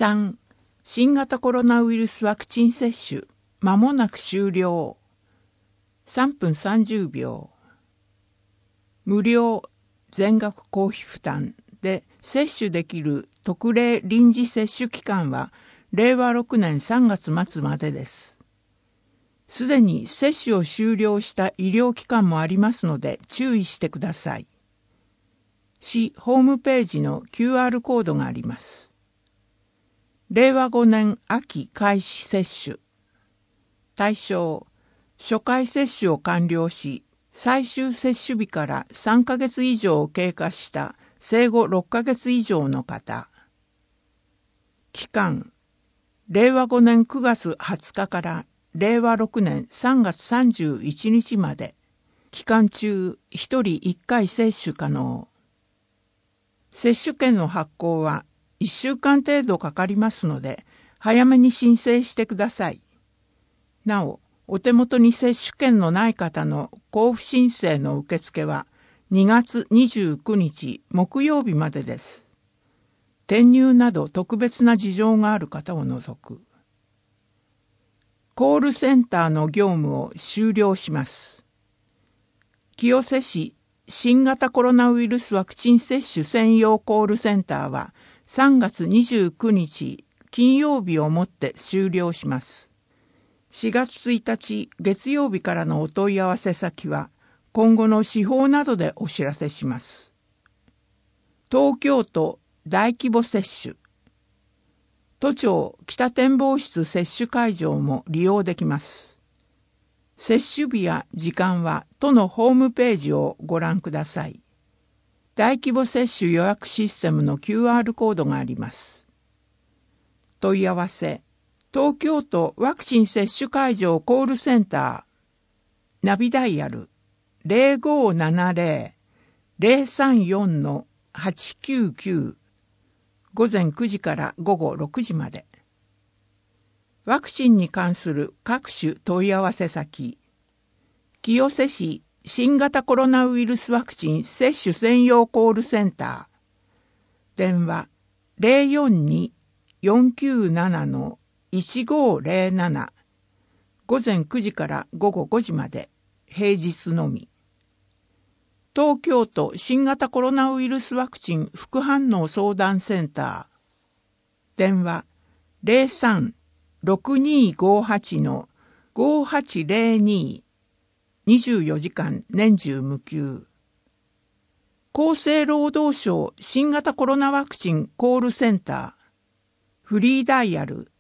3. 新型コロナウイルスワクチン接種、まもなく終了。3分30秒。無料、全額公費負担で接種できる特例臨時接種期間は令和6年3月末までです。すでに接種を終了した医療機関もありますので注意してください。市ホームページの QR コードがあります。令和5年秋開始接種。対象、初回接種を完了し、最終接種日から3ヶ月以上経過した生後6ヶ月以上の方。期間、令和5年9月20日から令和6年3月31日まで。期間中、1人1回接種可能。接種券の発行は1週間程度かかりますので、早めに申請してください。なお、お手元に接種券のない方の交付申請の受付は2月29日木曜日までです。転入など特別な事情がある方を除く。コールセンターの業務を終了します。清瀬市新型コロナウイルスワクチン接種専用コールセンターは3月29日金曜日をもって終了します。4月1日月曜日からのお問い合わせ先は今後の司法などでお知らせします。東京都大規模接種。都庁北展望室接種会場も利用できます。接種日や時間は都のホームページをご覧ください。大規模接種予約システムの QR コードがあります。問い合わせ、東京都ワクチン接種会場コールセンター、ナビダイヤル 0570-034-899 午前9時から午後6時まで。ワクチンに関する各種問い合わせ先、清瀬市新型コロナウイルスワクチン接種専用コールセンター、電話 042-497-1507 午前9時から午後5時まで、平日のみ。東京都新型コロナウイルスワクチン副反応相談センター、電話 03-6258-5802 24時間年中無休。厚生労働省新型コロナワクチンコールセンター、フリーダイヤル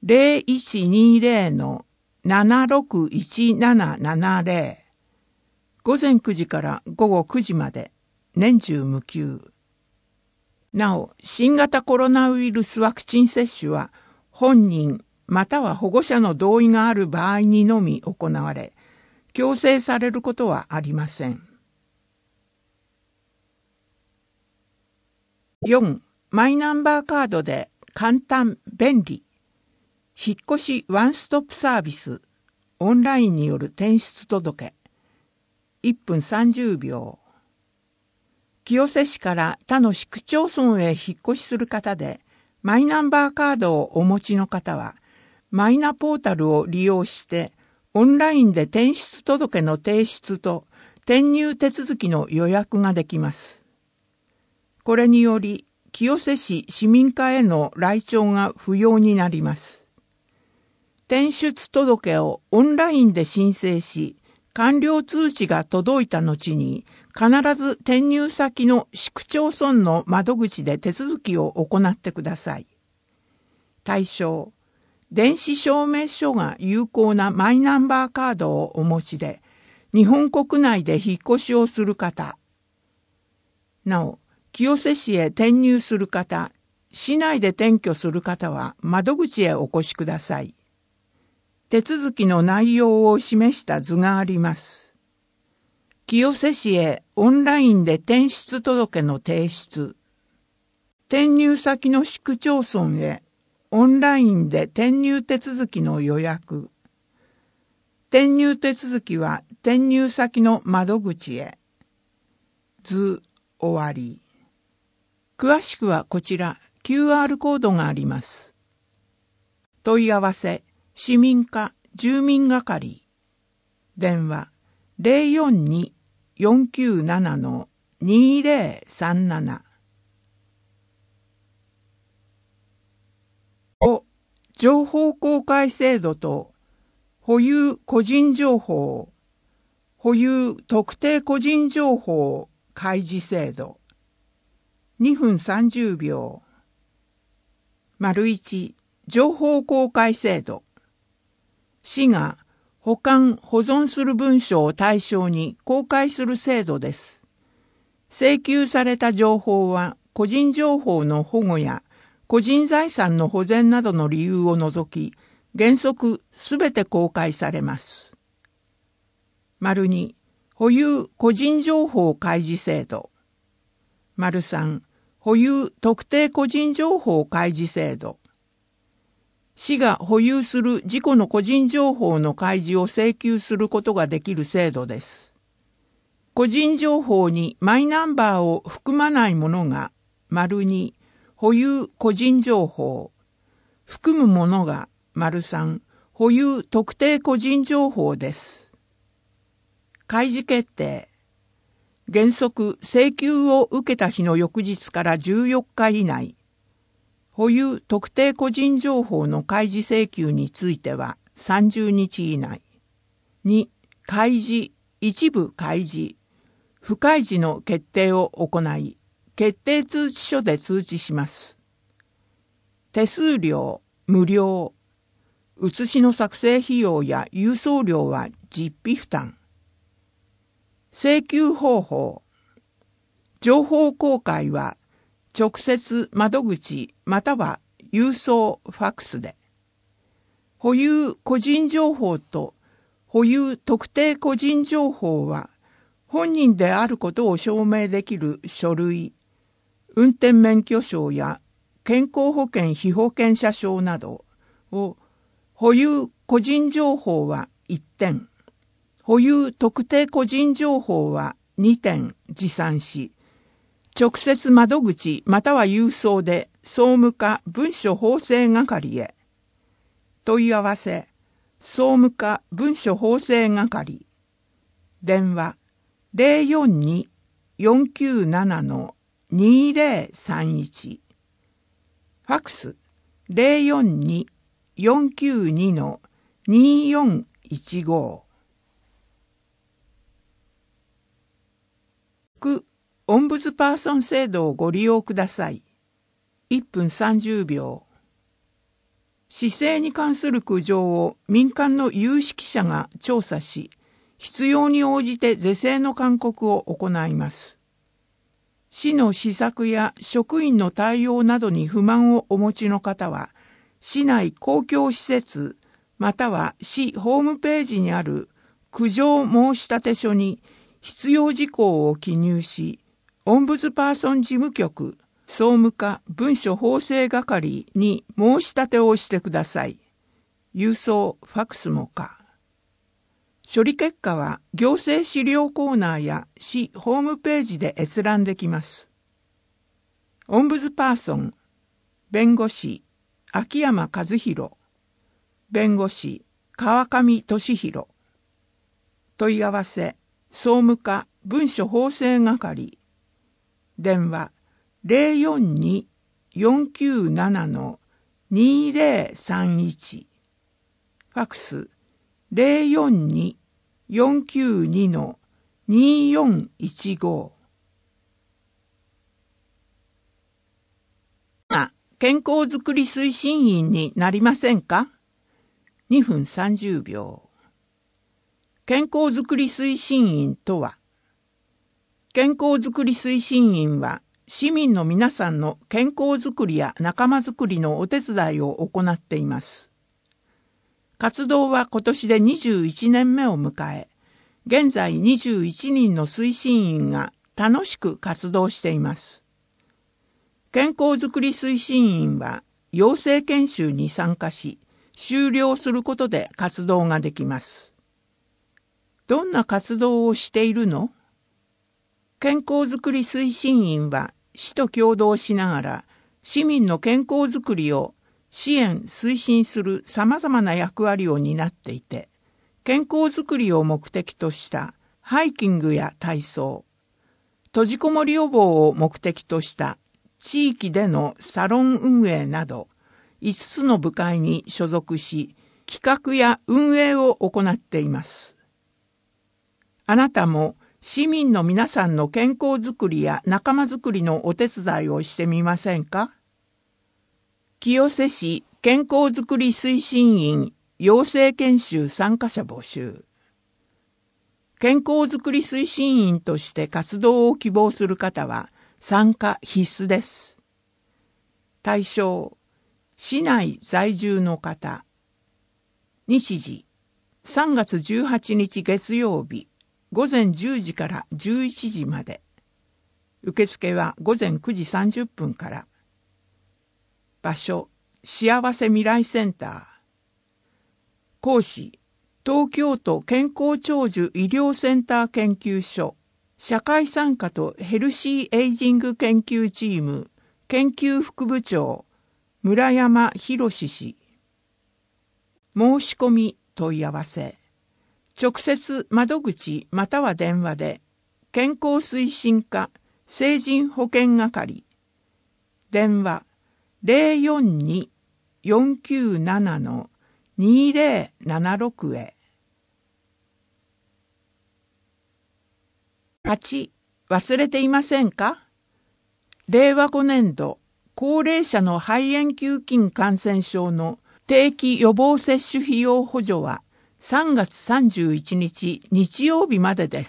0120-761770 午前9時から午後9時まで、年中無休。なお、新型コロナウイルスワクチン接種は本人または保護者の同意がある場合にのみ行われ、強制されることはありません。4. マイナンバーカードで簡単便利。引っ越しワンストップサービス。オンラインによる転出届。1分30秒。清瀬市から他の市区町村へ引っ越しする方で、マイナンバーカードをお持ちの方は、マイナポータルを利用して、オンラインで転出届の提出と転入手続きの予約ができます。これにより、清瀬市市民課への来庁が不要になります。転出届をオンラインで申請し、完了通知が届いた後に、必ず転入先の市区町村の窓口で手続きを行ってください。対象、電子証明書が有効なマイナンバーカードをお持ちで、日本国内で引っ越しをする方。なお、清瀬市へ転入する方、市内で転居する方は窓口へお越しください。手続きの内容を示した図があります。清瀬市へオンラインで転出届の提出。転入先の市区町村へオンラインで転入手続きの予約。転入手続きは転入先の窓口へ。図終わり。詳しくはこちら QR コードがあります。問い合わせ、市民課住民係。電話、042-497-2037。5、情報公開制度と保有個人情報、保有特定個人情報開示制度。2分30秒。1、情報公開制度。市が保管・保存する文書を対象に公開する制度です。請求された情報は個人情報の保護や個人財産の保全などの理由を除き、原則すべて公開されます。2、保有個人情報開示制度。3、保有特定個人情報開示制度。市が保有する自己の個人情報の開示を請求することができる制度です。個人情報にマイナンバーを含まないものが、2、保有個人情報。含むものが、3、保有特定個人情報です。開示決定。原則、請求を受けた日の翌日から14日以内。保有特定個人情報の開示請求については30日以内。2、開示、一部開示、不開示の決定を行い、決定通知書で通知します。手数料、無料。写しの作成費用や郵送料は実費負担。請求方法。情報公開は直接窓口または郵送ファックスで。保有個人情報と保有特定個人情報は本人であることを証明できる書類、運転免許証や健康保険被保険者証などを保有個人情報は1点、保有特定個人情報は2点持参し、直接窓口または郵送で総務課文書法制係へ。問い合わせ、総務課文書法制係。電話、042-497-2031。ファックス、042-492-2415。オンブズパーソン制度をご利用ください。1分30秒。市政に関する苦情を民間の有識者が調査し、必要に応じて是正の勧告を行います。市の施策や職員の対応などに不満をお持ちの方は、市内公共施設または市ホームページにある苦情申立書に必要事項を記入し、オンブズパーソン事務局、総務課文書法制係に申し立てをしてください。郵送、ファックスも可。処理結果は行政資料コーナーや市ホームページで閲覧できます。オンブズパーソン、弁護士、秋山和弘、弁護士、川上俊弘。問い合わせ、総務課文書法制係。電話、042-497-2031。ファックス、042-492-2415。健康づくり推進員になりませんか？ 2 分30秒。健康づくり推進員とは、健康づくり推進員は市民の皆さんの健康づくりや仲間づくりのお手伝いを行っています。活動は今年で21年目を迎え、現在21人の推進員が楽しく活動しています。健康づくり推進員は養成研修に参加し、修了することで活動ができます。どんな活動をしているの？健康づくり推進員は市と協働しながら市民の健康づくりを支援・推進する様々な役割を担っていて、健康づくりを目的としたハイキングや体操、閉じこもり予防を目的とした地域でのサロン運営など、5つの部会に所属し、企画や運営を行っています。あなたも市民の皆さんの健康づくりや仲間づくりのお手伝いをしてみませんか？清瀬市健康づくり推進員養成研修参加者募集。健康づくり推進員として活動を希望する方は参加必須です。対象、市内在住の方。日時、3月18日月曜日、午前10時から11時まで。受付は午前9時30分から。場所、幸せ未来センター。講師、東京都健康長寿医療センター研究所、社会参加とヘルシーエイジング研究チーム、研究副部長、村山博氏。申し込み問い合わせ。直接窓口または電話で、健康推進課成人保健係。電話 042-497-2076 へ。8. 忘れていませんか？令和5年度高齢者の肺炎球菌感染症の定期予防接種費用補助は3月31日日曜日までです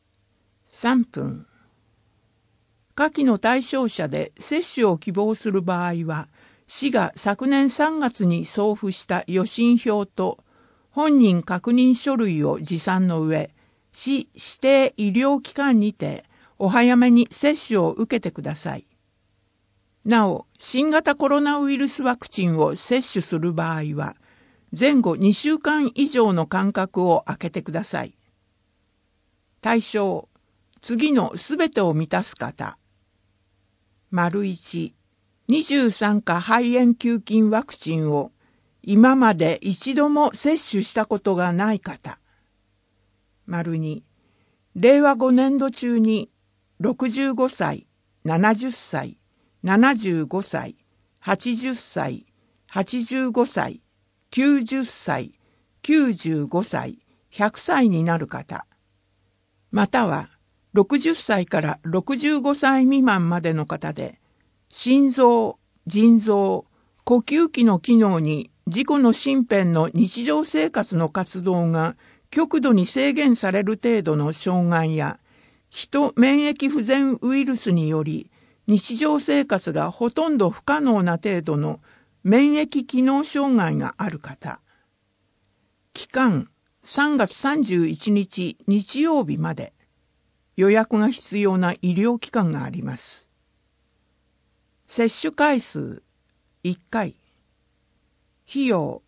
。3分。下記の対象者で接種を希望する場合は、市が昨年3月に送付した予診票と本人確認書類を持参の上、市指定医療機関にてお早めに接種を受けてください。なお、新型コロナウイルスワクチンを接種する場合は、前後2週間以上の間隔を空けてください。対象、次のすべてを満たす方。1、23価肺炎球菌ワクチンを今まで一度も接種したことがない方。2、令和5年度中に65歳、70歳、75歳、80歳、85歳、90歳、95歳、100歳になる方。または60歳から65歳未満までの方で、心臓、腎臓、呼吸器の機能に自己の身辺の日常生活の活動が極度に制限される程度の障害や、ヒト免疫不全ウイルスにより日常生活がほとんど不可能な程度の免疫機能障害がある方。期間3月31日日曜日まで。予約が必要な医療機関があります。接種回数1回。費用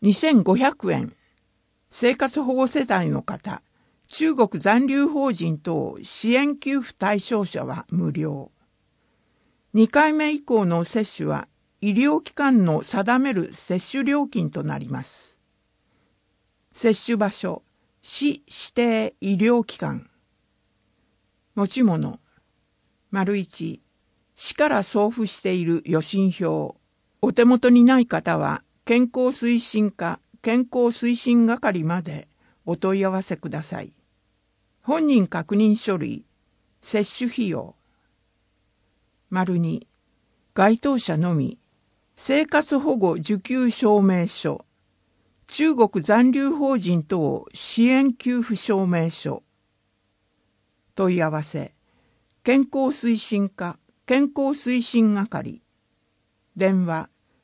2500円。生活保護世帯の方、中国残留邦人等支援給付対象者は無料。2回目以降の接種は医療機関の定める接種料金となります。接種場所、市指定医療機関。持ち物。1、市から送付している予診票。お手元にない方は、健康推進課健康推進係までお問い合わせください。本人確認書類、接種費用。2、該当者のみ、生活保護受給証明書、中国残留邦人等支援給付証明書。問い合わせ、健康推進課健康推進係。電話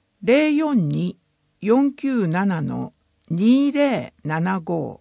042-497-2075。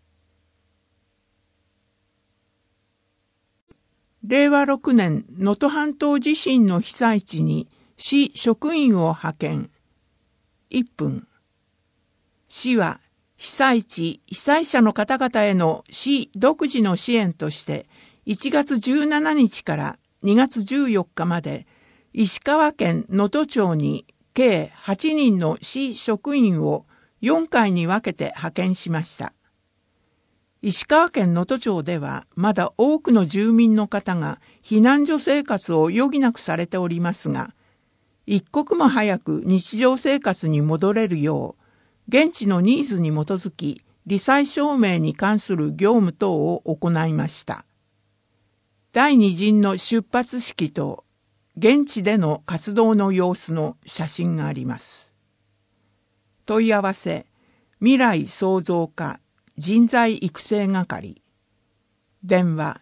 令和6年能登半島地震の被災地に市職員を派遣。1分。市は被災地、被災者の方々への市独自の支援として1月17日から2月14日まで石川県能登町に計8人の市職員を4回に分けて派遣しました。石川県能登町ではまだ多くの住民の方が避難所生活を余儀なくされておりますが、一刻も早く日常生活に戻れるよう、現地のニーズに基づき、罹災証明に関する業務等を行いました。第2陣の出発式と現地での活動の様子の写真があります。問い合わせ、未来創造課人材育成係。電話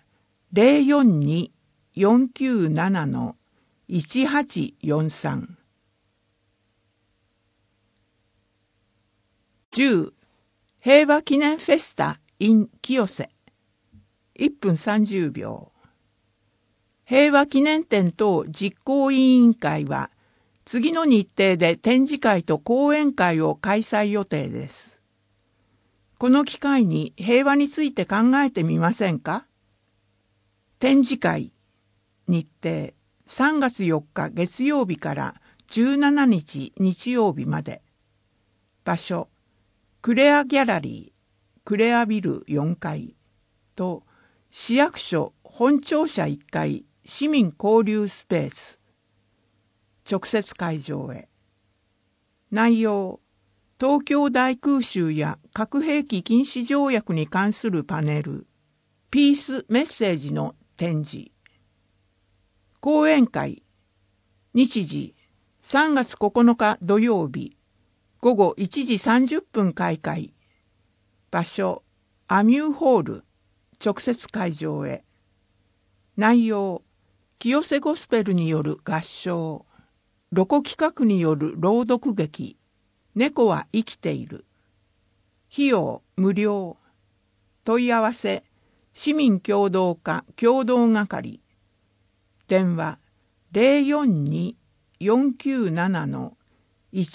042-497-1843。10. 平和記念フェスタ in 清瀬。1分30秒。平和記念展等実行委員会は、次の日程で展示会と講演会を開催予定です。この機会に平和について考えてみませんか？展示会、日程、3月4日月曜日から17日日曜日まで。場所、クレアギャラリー、クレアビル4階と市役所本庁舎1階市民交流スペース。直接会場へ。内容、東京大空襲や核兵器禁止条約に関するパネル、ピースメッセージの展示。講演会、日時、3月9日土曜日、午後1時30分開会。場所、アミューホール、直接会場へ。内容、清瀬ゴスペルによる合唱、ロコ企画による朗読劇、猫は生きている。費用無料。問い合わせ、市民協働課協同係。電話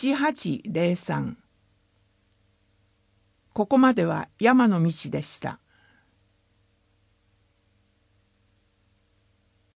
042-497-1803。ここまでは山野道でした。